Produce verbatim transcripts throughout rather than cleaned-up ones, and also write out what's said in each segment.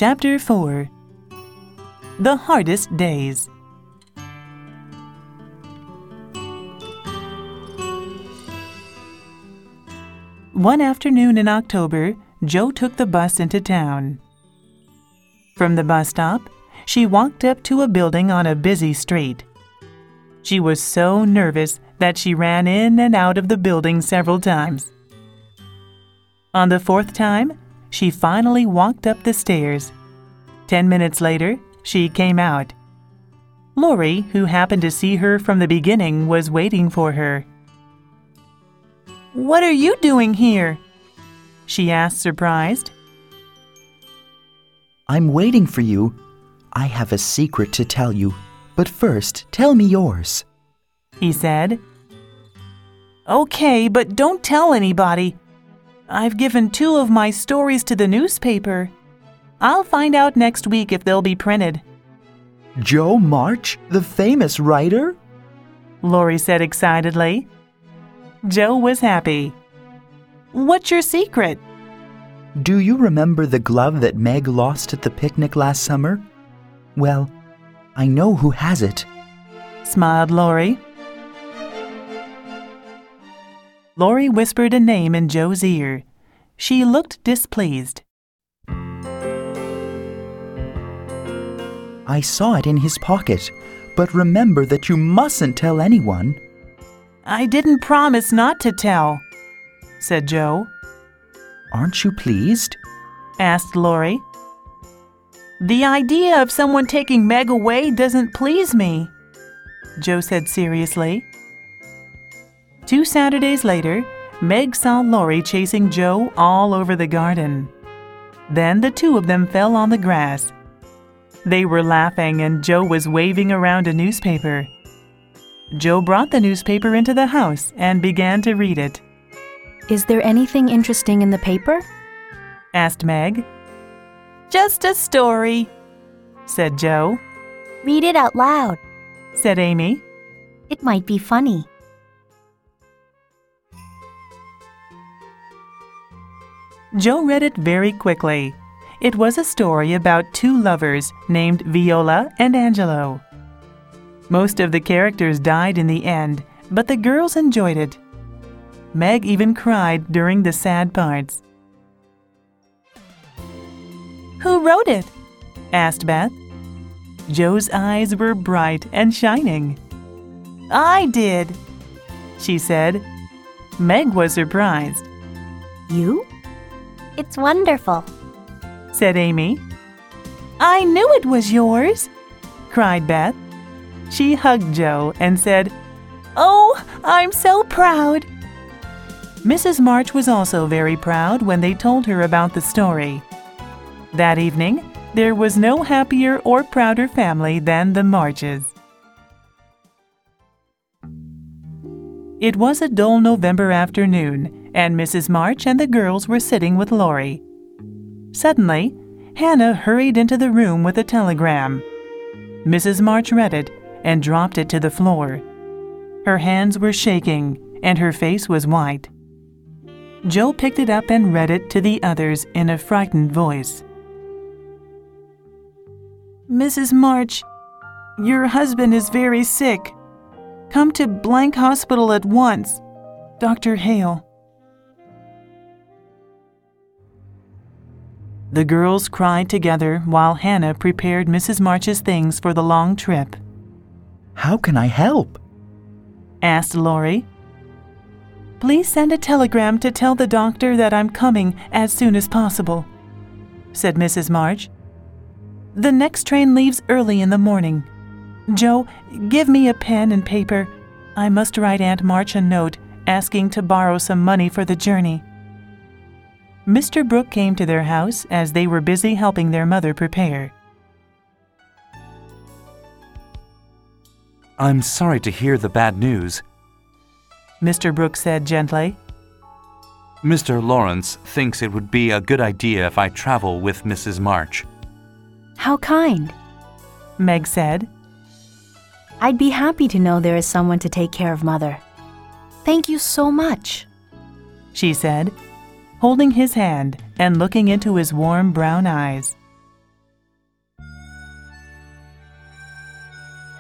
Chapter four. The Hardest Days. One afternoon in October, Jo took the bus into town. From the bus stop, she walked up to a building on a busy street. She was so nervous that she ran in and out of the building several times. On the fourth time, she finally walked up the stairs. Ten minutes later, she came out. Lori, who happened to see her from the beginning, was waiting for her. "What are you doing here?" she asked, surprised. "I'm waiting for you. I have a secret to tell you, but first, tell me yours," he said. "Okay, but don't tell anybody. I've given two of my stories to the newspaper. I'll find out next week if they'll be printed." "Jo March, the famous writer?" Lori said excitedly. Jo was happy. "What's your secret?" "Do you remember the glove that Meg lost at the picnic last summer? Well, I know who has it," smiled Lori. Lori whispered a name in Jo's ear. She looked displeased. "I saw it in his pocket, but remember that you mustn't tell anyone." "I didn't promise not to tell," said Jo. "Aren't you pleased?" asked Lori. "The idea of someone taking Meg away doesn't please me," Jo said seriously. Two Saturdays later, Meg saw Lori chasing Jo all over the garden. Then the two of them fell on the grass. They were laughing and Jo was waving around a newspaper. Jo brought the newspaper into the house and began to read it. "Is there anything interesting in the paper?" asked Meg. "Just a story," said Jo. "Read it out loud," said Amy. "It might be funny." Jo read it very quickly. It was a story about two lovers named Viola and Angelo. Most of the characters died in the end, but the girls enjoyed it. Meg even cried during the sad parts. "Who wrote it?" asked Beth. Jo's eyes were bright and shining. "I did," she said. Meg was surprised. "You? It's wonderful," said Amy. "I knew it was yours," cried Beth. She hugged Jo and said, "Oh, I'm so proud." Missus March was also very proud when they told her about the story. That evening, there was no happier or prouder family than the Marches. It was a dull November afternoon, and Missus March and the girls were sitting with Lori. Suddenly, Hannah hurried into the room with a telegram. Missus March read it and dropped it to the floor. Her hands were shaking, and her face was white. Jo picked it up and read it to the others in a frightened voice. "Missus March, your husband is very sick. Come to blank hospital at once. Doctor Hale." The girls cried together while Hannah prepared Missus March's things for the long trip. "How can I help?" asked Lori. "Please send a telegram to tell the doctor that I'm coming as soon as possible," said Missus March. "The next train leaves early in the morning. Jo, give me a pen and paper. I must write Aunt March a note asking to borrow some money for the journey." Mister Brooke came to their house as they were busy helping their mother prepare. "I'm sorry to hear the bad news," Mister Brooke said gently. "Mister Lawrence thinks it would be a good idea if I travel with Missus March." "How kind," Meg said. "I'd be happy to know there is someone to take care of Mother. Thank you so much," she said, holding his hand and looking into his warm brown eyes.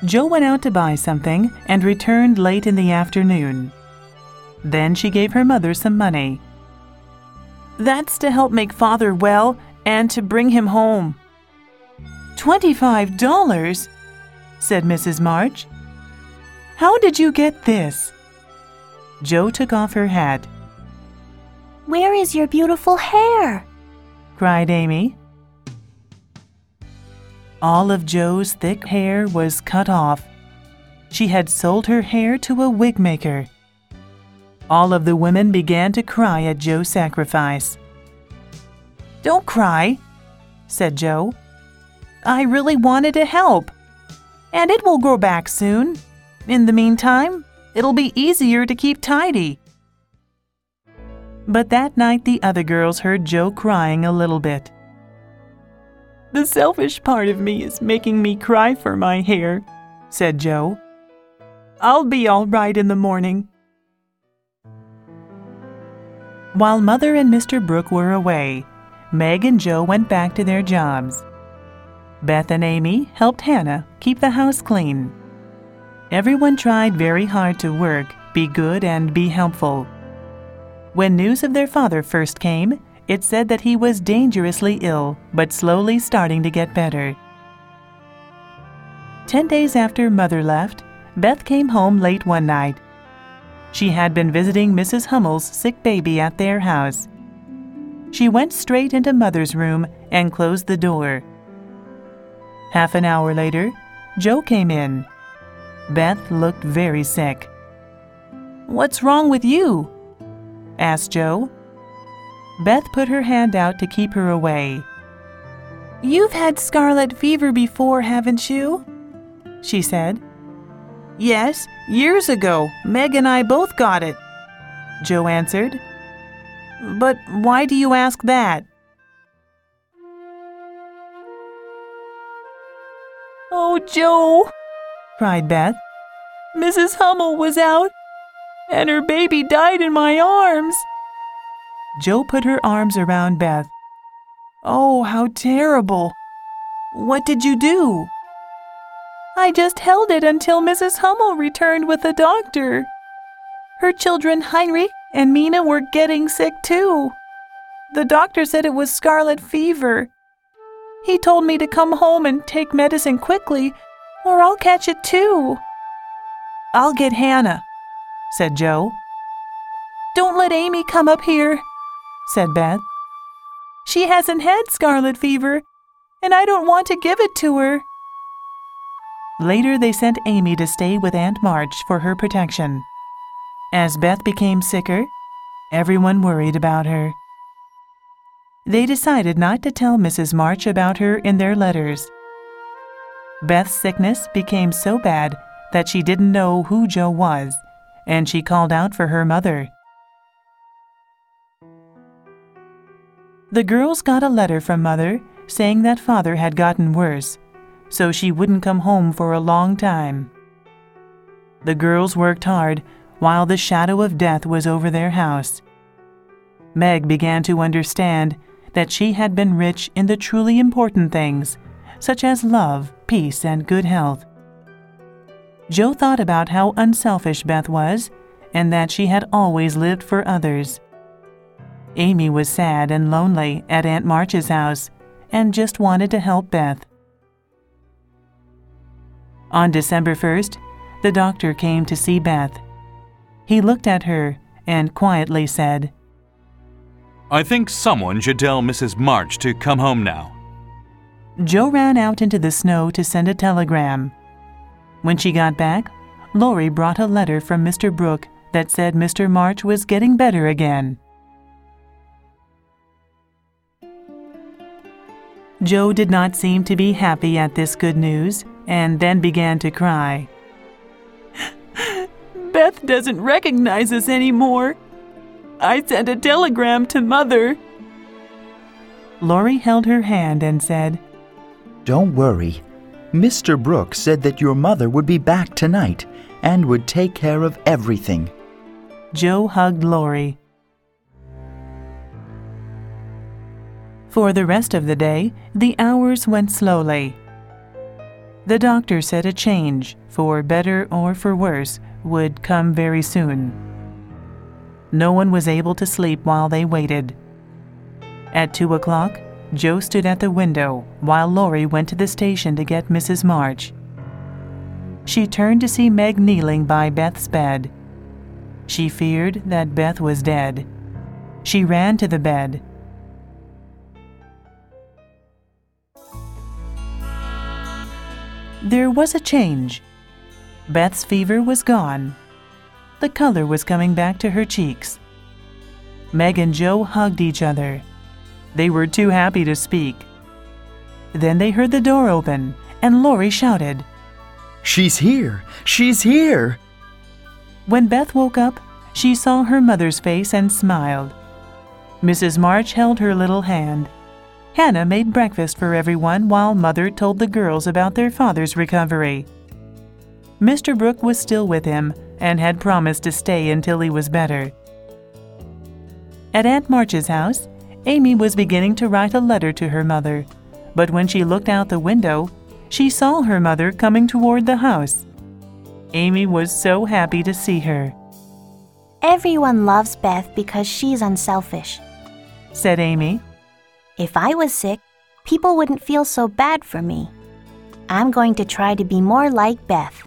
Joe went out to buy something and returned late in the afternoon. Then she gave her mother some money. "That's to help make Father well and to bring him home." Twenty-five dollars, said Missus March. "How did you get this?" Joe took off her hat. Where is your beautiful hair? cried Amy. All of Joe's thick hair was cut off. She had sold her hair to a wig maker. All of the women began to cry at Joe's sacrifice. "Don't cry," said Joe. "I really wanted to help. And it will grow back soon. In the meantime, it'll be easier to keep tidy." But that night the other girls heard Joe crying a little bit. "The selfish part of me is making me cry for my hair," said Joe. "I'll be all right in the morning." While Mother and Mister Brooke were away, Meg and Joe went back to their jobs. Beth and Amy helped Hannah keep the house clean. Everyone tried very hard to work, be good, and be helpful. When news of their father first came, it said that he was dangerously ill, but slowly starting to get better. Ten days after Mother left, Beth came home late one night. She had been visiting Missus Hummel's sick baby at their house. She went straight into Mother's room and closed the door. Half an hour later, Joe came in. Beth looked very sick. "What's wrong with you?" asked Joe. Beth put her hand out to keep her away. "You've had scarlet fever before, haven't you?" she said. "Yes, years ago. Meg and I both got it," Joe answered. "But why do you ask that?" "Oh, Joe," cried Beth. "Missus Hummel was out, and her baby died in my arms." Joe put her arms around Beth. "Oh, how terrible. What did you do?" "I just held it until Missus Hummel returned with the doctor. Her children Heinrich and Mina were getting sick too. The doctor said it was scarlet fever. He told me to come home and take medicine quickly, or I'll catch it too." "I'll get Hannah," said Joe. "Don't let Amy come up here," said Beth. "She hasn't had scarlet fever, and I don't want to give it to her." Later they sent Amy to stay with Aunt March for her protection. As Beth became sicker, everyone worried about her. They decided not to tell Missus March about her in their letters. Beth's sickness became so bad that she didn't know who Joe was, and she called out for her mother. The girls got a letter from Mother saying that Father had gotten worse, so she wouldn't come home for a long time. The girls worked hard while the shadow of death was over their house. Meg began to understand that she had been rich in the truly important things, such as love, peace, and good health. Joe thought about how unselfish Beth was and that she had always lived for others. Amy was sad and lonely at Aunt March's house and just wanted to help Beth. On December first, the doctor came to see Beth. He looked at her and quietly said, "I think someone should tell Missus March to come home now." Joe ran out into the snow to send a telegram. When she got back, Lori brought a letter from Mister Brooke that said Mister March was getting better again. Joe did not seem to be happy at this good news and then began to cry. "Beth doesn't recognize us anymore. I sent a telegram to Mother." Lori held her hand and said, Don't worry. Mister Brooke said that your mother would be back tonight and would take care of everything. Joe hugged Lori. For the rest of the day, the hours went slowly. The doctor said a change, for better or for worse, would come very soon. No one was able to sleep while they waited. At two o'clock, Joe stood at the window while Laurie went to the station to get Missus March. She turned to see Meg kneeling by Beth's bed. She feared that Beth was dead. She ran to the bed. There was a change. Beth's fever was gone. The color was coming back to her cheeks. Meg and Joe hugged each other. They were too happy to speak. Then they heard the door open, and Laurie shouted, "She's here! She's here!" When Beth woke up, she saw her mother's face and smiled. Missus March held her little hand. Hannah made breakfast for everyone while Mother told the girls about their father's recovery. Mister Brooke was still with him and had promised to stay until he was better. At Aunt March's house, Amy was beginning to write a letter to her mother, but when she looked out the window, she saw her mother coming toward the house. Amy was so happy to see her. Everyone loves Beth because she's unselfish, said Amy. If I was sick, people wouldn't feel so bad for me. I'm going to try to be more like Beth.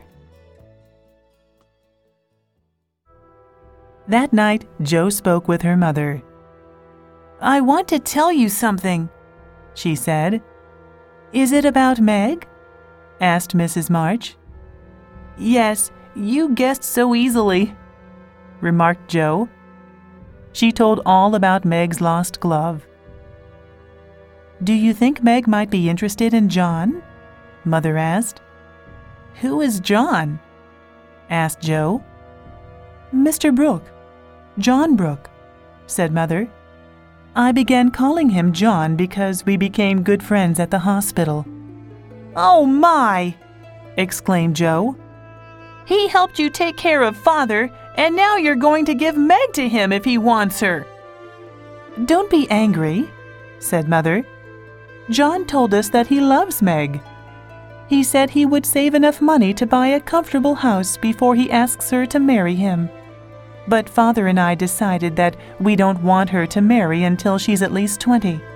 That night, Jo spoke with her mother. I want to tell you something, she said. Is it about Meg? Asked Missus March. Yes, you guessed so easily, remarked Jo. She told all about Meg's lost glove. Do you think Meg might be interested in John? Mother asked. Who is John? Asked Jo. Mister Brooke, John Brooke, said Mother. I began calling him John because we became good friends at the hospital. Oh my! Exclaimed Jo. He helped you take care of Father, and now you're going to give Meg to him if he wants her. Don't be angry, said Mother. John told us that he loves Meg. He said he would save enough money to buy a comfortable house before he asks her to marry him. But Father and I decided that we don't want her to marry until she's at least twenty.